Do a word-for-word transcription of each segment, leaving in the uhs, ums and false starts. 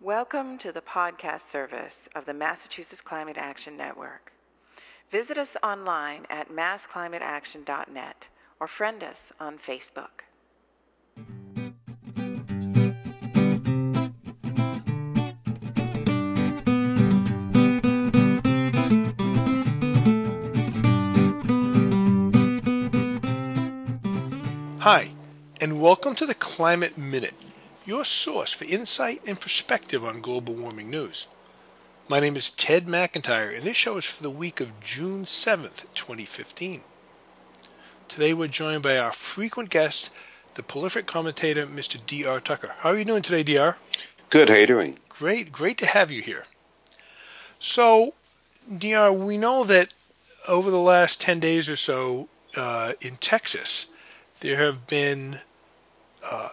Welcome to the podcast service of the Massachusetts Climate Action Network. Visit us online at mass climate action dot net or friend us on Facebook. Hi, and welcome to the Climate Minute, your source for insight and perspective on global warming news. My name is Ted McIntyre, and this show is for the week of June seventh, twenty fifteen. Today we're joined by our frequent guest, the prolific commentator, Mister D R Tucker. How are you doing today, D R? Good, how are you doing? Great, great to have you here. So, D R, we know that over the last ten days or so uh, in Texas, there have been uh,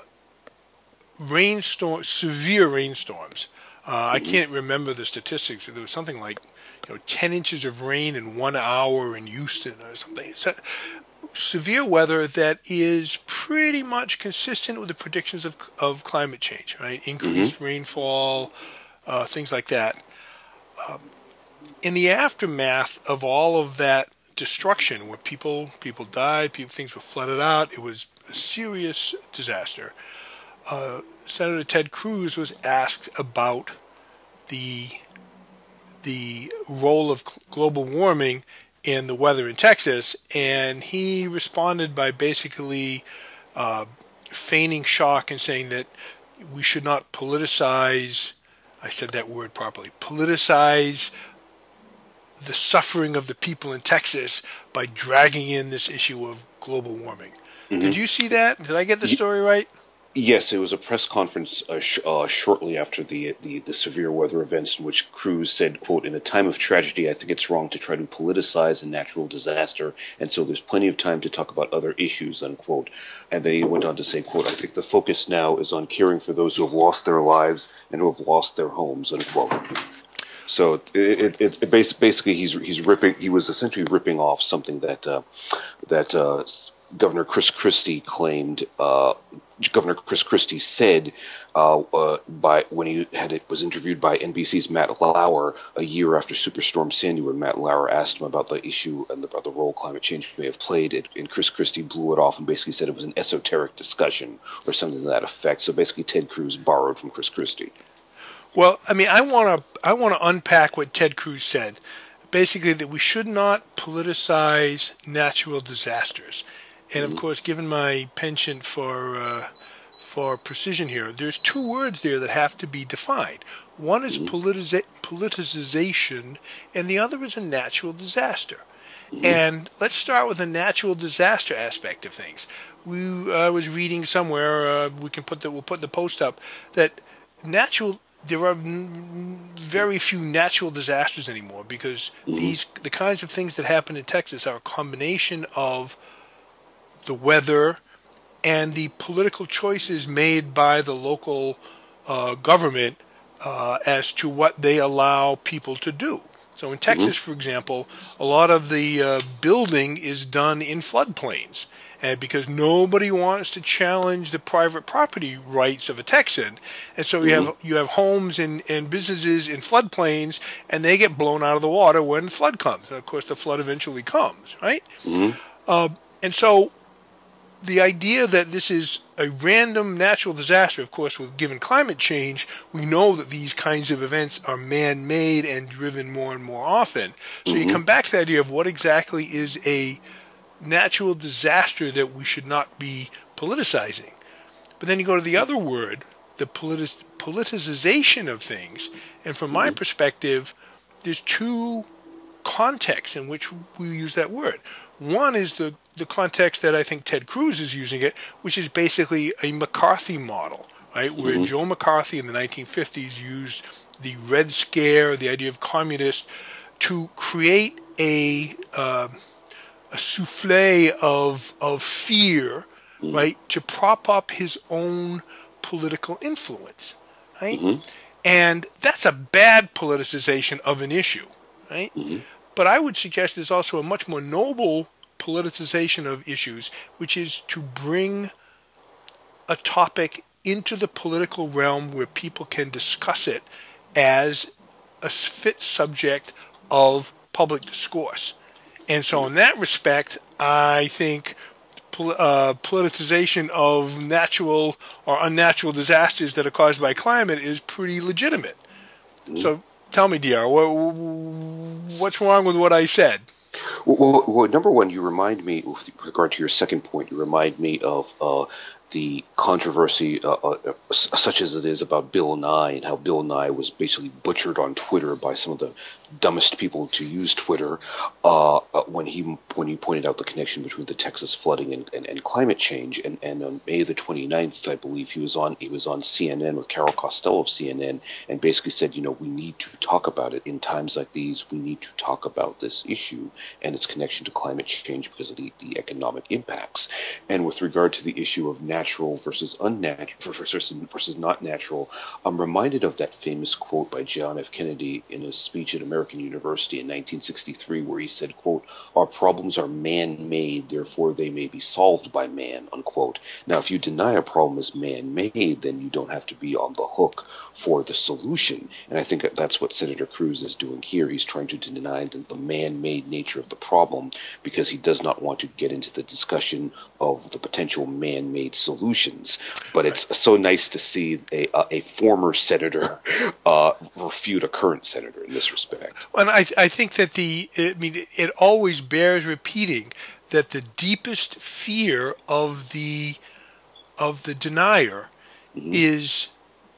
rainstorm, severe rainstorms. Uh, mm-hmm. I can't remember the statistics. There was something like, you know, ten inches of rain in one hour in Houston or something. It's a severe weather that is pretty much consistent with the predictions of of climate change, right? Increased mm-hmm. rainfall, uh, things like that. Uh, in the aftermath of all of that destruction, where people people died, people things were flooded out, it was a serious disaster. Uh, Senator Ted Cruz was asked about the the role of global warming in the weather in Texas, and he responded by basically uh, feigning shock and saying that we should not politicize, I said that word properly, politicize the suffering of the people in Texas by dragging in this issue of global warming. Mm-hmm. Did you see that? Did I get the story right? Yes, it was a press conference uh, sh- uh, shortly after the, the the severe weather events in which Cruz said, quote, "In a time of tragedy, I think it's wrong to try to politicize a natural disaster, and so there's plenty of time to talk about other issues," unquote. And then he went on to say, quote, "I think the focus now is on caring for those who have lost their lives and who have lost their homes," unquote. So it, it, it, it basically he's he's ripping he was essentially ripping off something that uh, that uh, Governor Chris Christie claimed. Uh, Governor Chris Christie said uh, uh, by when he had it was interviewed by N B C's Matt Lauer a year after Superstorm Sandy, when Matt Lauer asked him about the issue and about the role climate change may have played, it, and Chris Christie blew it off and basically said it was an esoteric discussion or something to that effect. So basically, Ted Cruz borrowed from Chris Christie. Well, I mean, I want to I want to unpack what Ted Cruz said. Basically, that we should not politicize natural disasters. And of mm-hmm. course, given my penchant for uh, for precision here, there's two words there that have to be defined. One is mm-hmm. politiza- politicization, and the other is a natural disaster. Mm-hmm. And let's start with the natural disaster aspect of things. We I uh, was reading somewhere. Uh, we can put the we'll put the post up that natural. There are very few natural disasters anymore because mm-hmm. these the kinds of things that happen in Texas are a combination of the weather and the political choices made by the local uh, government uh, as to what they allow people to do. So in Texas, mm-hmm. for example, a lot of the uh, building is done in floodplains. And because nobody wants to challenge the private property rights of a Texan, and so you mm-hmm. have you have homes and, and businesses in floodplains, and they get blown out of the water when the flood comes. And of course, the flood eventually comes, right? Mm-hmm. Uh, and so the idea that this is a random natural disaster, of course, with given climate change, we know that these kinds of events are man-made and driven more and more often. So mm-hmm. you come back to the idea of what exactly is a natural disaster that we should not be politicizing. But then you go to the other word, the politi- politicization of things. And from my mm-hmm. perspective, there's two contexts in which we use that word. One is the, the context that I think Ted Cruz is using it, which is basically a McCarthy model, right? Where mm-hmm. Joe McCarthy in the nineteen fifties used the Red Scare, the idea of communists, to create a... Uh, a souffle of of fear, mm-hmm. right, to prop up his own political influence, right? Mm-hmm. And that's a bad politicization of an issue, right? Mm-hmm. But I would suggest there's also a much more noble politicization of issues, which is to bring a topic into the political realm where people can discuss it as a fit subject of public discourse. And so in that respect, I think uh, politicization of natural or unnatural disasters that are caused by climate is pretty legitimate. Mm-hmm. So tell me, D R, what, what's wrong with what I said? Well, well, well, number one, you remind me, with regard to your second point, you remind me of uh, the controversy, uh, uh, such as it is, about Bill Nye, and how Bill Nye was basically butchered on Twitter by some of the dumbest people to use Twitter uh, when he when he pointed out the connection between the Texas flooding and, and, and climate change. And, and on May the twenty-ninth, I believe he was on he was on C N N with Carol Costello of C N N, and basically said, you know, we need to talk about it in times like these. We need to talk about this issue and its connection to climate change because of the, the economic impacts. And with regard to the issue of natural versus unnatural versus, versus not natural, I'm reminded of that famous quote by John F. Kennedy in his speech at American University in nineteen sixty-three, where he said, quote, "Our problems are man-made, therefore they may be solved by man," unquote. Now, if you deny a problem is man-made, then you don't have to be on the hook for the solution. And I think that that's what Senator Cruz is doing here. He's trying to deny the, the man-made nature of the problem because he does not want to get into the discussion of the potential man-made solutions. But it's so nice to see a, a, a former senator uh, refute a current senator in this respect. And I, I think that the, I mean, it always bears repeating that the deepest fear of the, of the denier mm-hmm. is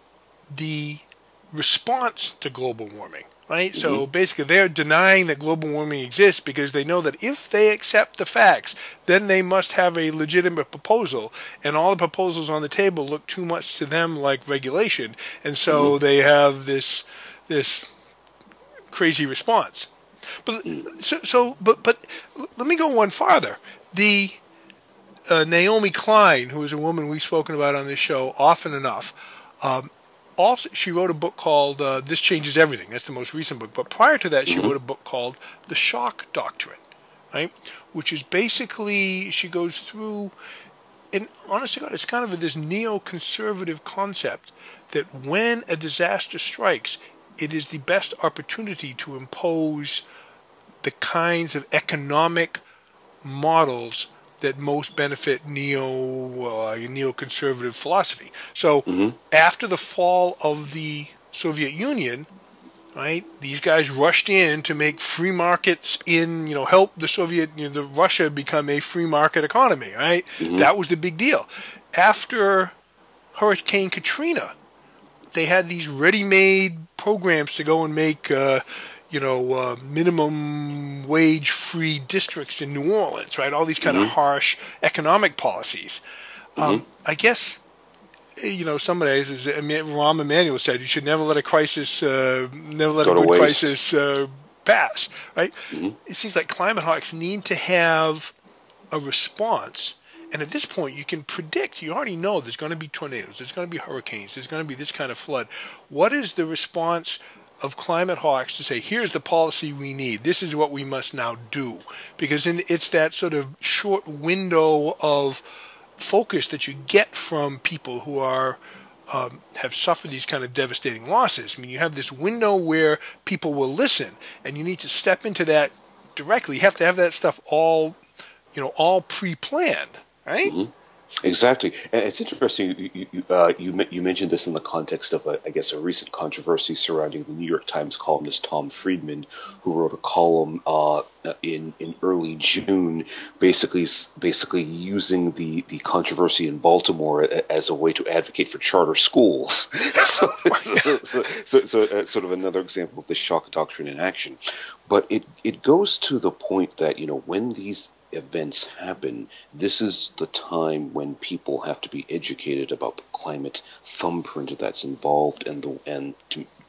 the response to global warming, right? Mm-hmm. So basically they're denying that global warming exists because they know that if they accept the facts, then they must have a legitimate proposal, and all the proposals on the table look too much to them like regulation, and so mm-hmm. they have this, this crazy response. But so, so but but let me go one farther. The uh, Naomi Klein, who is a woman we've spoken about on this show often enough, um, also she wrote a book called uh, "This Changes Everything." That's the most recent book. But prior to that, she mm-hmm. wrote a book called "The Shock Doctrine," right? Which is basically, she goes through, and honest to God, it's kind of a, this neoconservative concept that when a disaster strikes, it is the best opportunity to impose the kinds of economic models that most benefit neo uh, neoconservative philosophy. So mm-hmm. after the fall of the Soviet Union, right, these guys rushed in to make free markets in, you know, help the Soviet, you know, the Russia become a free market economy, right? Mm-hmm. That was the big deal. After Hurricane Katrina, they had these ready-made programs to go and make, uh, you know, uh, minimum wage-free districts in New Orleans, right? All these kind mm-hmm. of harsh economic policies. Mm-hmm. Um, I guess, you know, somebody, as Rahm Emanuel said, you should never let a crisis, uh, never let Go a good crisis uh, pass, right? Mm-hmm. It seems like climate hawks need to have a response. And at this point, you can predict, you already know there's going to be tornadoes, there's going to be hurricanes, there's going to be this kind of flood. What is the response of climate hawks to say, here's the policy we need, this is what we must now do? Because in, it's that sort of short window of focus that you get from people who are um, have suffered these kind of devastating losses. I mean, you have this window where people will listen, and you need to step into that directly. You have to have that stuff all, you know, all pre-planned. Right? Mm-hmm. Exactly. And it's interesting, you you, uh, you you mentioned this in the context of, a, I guess, a recent controversy surrounding the New York Times columnist Tom Friedman, who wrote a column uh, in in early June, basically basically using the, the controversy in Baltimore as a way to advocate for charter schools. so, so, so, so, so uh, sort of another example of the shock doctrine in action. But it, it goes to the point that, you know, when these events happen, this is the time when people have to be educated about the climate thumbprint that's involved, and the and to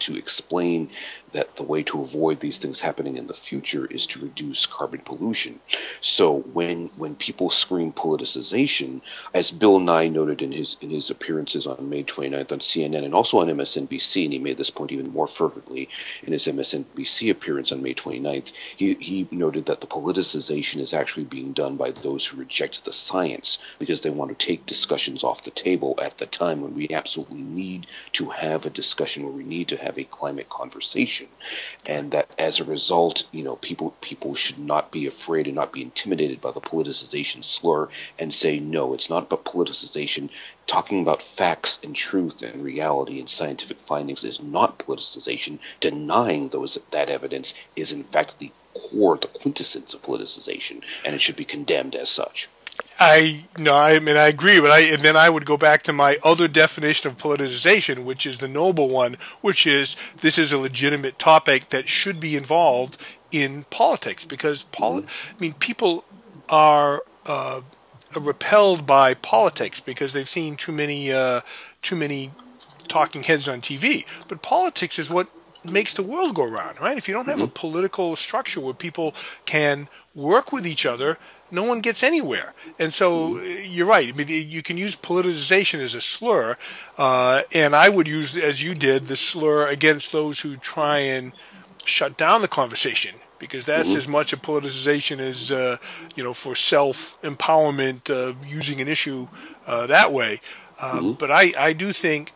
to explain that the way to avoid these things happening in the future is to reduce carbon pollution. So when when people scream politicization, as Bill Nye noted in his in his appearances on May twenty-ninth on C N N and also on M S N B C, and he made this point even more fervently in his M S N B C appearance on May twenty-ninth, he, he noted that the politicization is actually being done by those who reject the science because they want to take discussions off the table at the time when we absolutely need to have a discussion, where we need to have a climate conversation. And that as a result, you know, people people should not be afraid and not be intimidated by the politicization slur and say, no, it's not about politicization. Talking about facts and truth and reality and scientific findings is not politicization. Denying those that evidence is in fact the core, the quintessence of politicization, and it should be condemned as such. I no, I mean I agree, but I and then I would go back to my other definition of politicization, which is the noble one, which is this is a legitimate topic that should be involved in politics, because poli- I mean people are uh, repelled by politics because they've seen too many uh, too many talking heads on T V. But politics is what makes the world go round, right? If you don't have mm-hmm. a political structure where people can work with each other, no one gets anywhere. And so you're right. I mean, you can use politicization as a slur, uh, and I would use, as you did, the slur against those who try and shut down the conversation, because that's mm-hmm. as much a politicization as, uh, you know, for self-empowerment, uh, using an issue uh, that way. Uh, mm-hmm. But I, I do think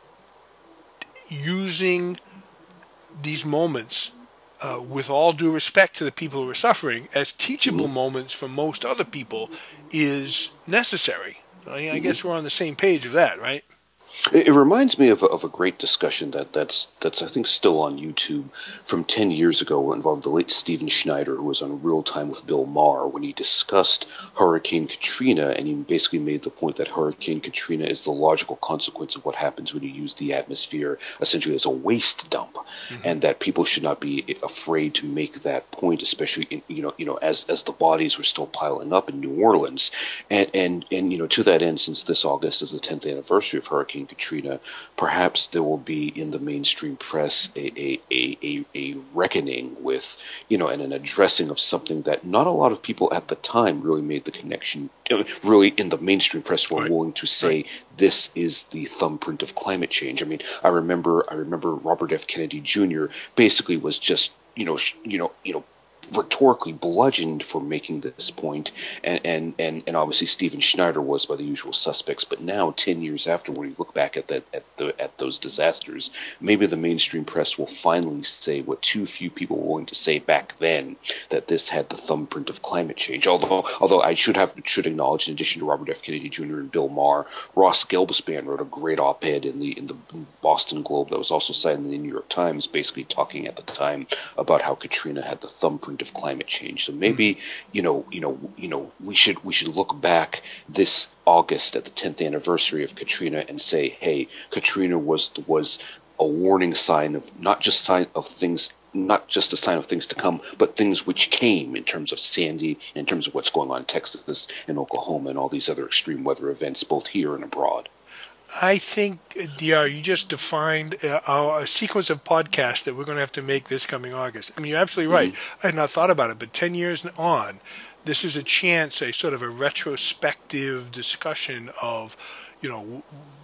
using these moments, Uh, with all due respect to the people who are suffering, as teachable mm-hmm. moments for most other people is necessary. I, I mm-hmm. guess we're on the same page of that, right? It, it reminds me of a, of a great discussion that, that's, that's I think still on YouTube from ten years ago, involved the late Stephen Schneider, who was on Real Time with Bill Maher, when he discussed Hurricane Katrina, and he basically made the point that Hurricane Katrina is the logical consequence of what happens when you use the atmosphere essentially as a waste dump, mm-hmm. and that people should not be afraid to make that point, especially in, you know you know as as the bodies were still piling up in New Orleans, and and and you know to that end, since this August is the tenth anniversary of Hurricane Katrina, perhaps there will be in the mainstream press a a, a, a, a reckoning with, you know, and an addressing of something that not a lot of people at the time really made the connection, really in the mainstream press were right. willing to say right. this is the thumbprint of climate change. I mean, I remember I remember Robert F. Kennedy Junior basically was just, you know, you know, you know, rhetorically bludgeoned for making this point, and, and, and, and obviously Stephen Schneider was by the usual suspects. But now, ten years after, when you look back at that at the at those disasters, maybe the mainstream press will finally say what too few people were willing to say back then, that this had the thumbprint of climate change. Although although I should have should acknowledge, in addition to Robert F. Kennedy Junior and Bill Maher, Ross Gelbspan wrote a great op-ed in the in the Boston Globe that was also cited in the New York Times, basically talking at the time about how Katrina had the thumbprint of climate change. So maybe, you know, you know, you know, we should we should look back this August at the tenth anniversary of Katrina and say, hey, Katrina was was a warning sign of not just sign of things, not just a sign of things to come, but things which came in terms of Sandy, in terms of what's going on in Texas and Oklahoma and all these other extreme weather events, both here and abroad. I think, D R, you just defined uh, our, a sequence of podcasts that we're going to have to make this coming August. I mean, you're absolutely right. Mm-hmm. I had not thought about it, but ten years on, this is a chance, a sort of a retrospective discussion of, you know,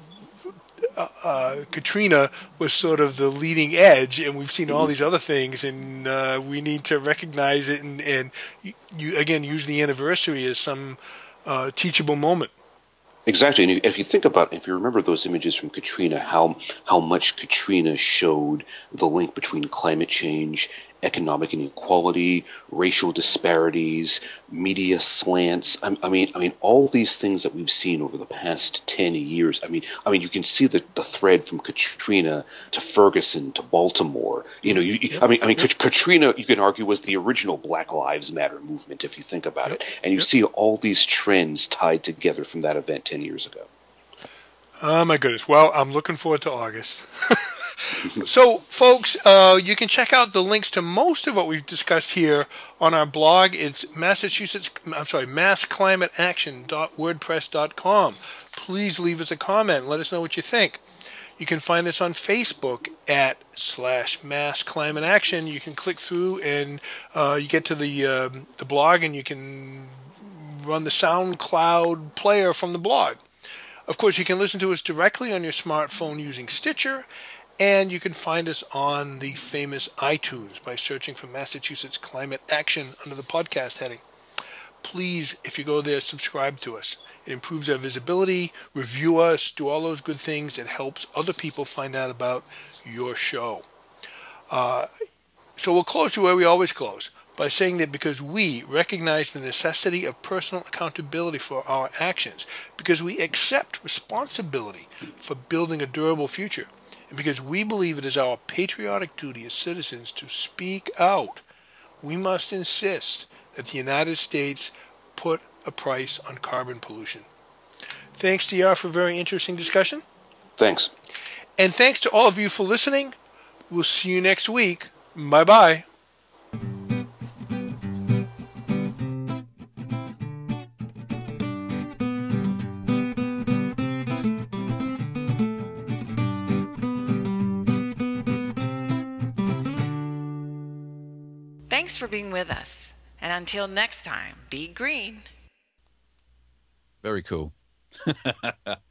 uh, uh, Katrina was sort of the leading edge, and we've seen mm-hmm. all these other things, and uh, we need to recognize it and, and you, you, again, use the anniversary as some uh, teachable moment. Exactly, and if you think about, if you remember those images from Katrina, how how much Katrina showed the link between climate change, economic inequality, racial disparities, media slants. I, I mean, I mean, all these things that we've seen over the past ten years. I mean, I mean, you can see the, the thread from Katrina to Ferguson to Baltimore. You know, you, yep. I mean, I mean, yep. Katrina, you can argue, was the original Black Lives Matter movement, if you think about yep. it, and you yep. see all these trends tied together from that event ten years ago. Oh my goodness! Well, I'm looking forward to August. So, folks, uh, you can check out the links to most of what we've discussed here on our blog. It's Massachusetts, I'm sorry, mass climate action dot wordpress dot com. Please leave us a comment and let us know what you think. You can find us on Facebook at slash Mass Climate Action. You can click through and uh, you get to the um, the blog, and you can run the SoundCloud player from the blog. Of course, you can listen to us directly on your smartphone using Stitcher, and you can find us on the famous iTunes by searching for Massachusetts Climate Action under the podcast heading. Please, if you go there, subscribe to us. It improves our visibility, review us, do all those good things. It helps other people find out about your show. Uh, so we'll close to where we always close, by saying that because we recognize the necessity of personal accountability for our actions, because we accept responsibility for building a durable future, and because we believe it is our patriotic duty as citizens to speak out, we must insist that the United States put a price on carbon pollution. Thanks, D R, for a very interesting discussion. Thanks. And thanks to all of you for listening. We'll see you next week. Bye-bye. Thanks for being with us. And until next time, be green. Very cool.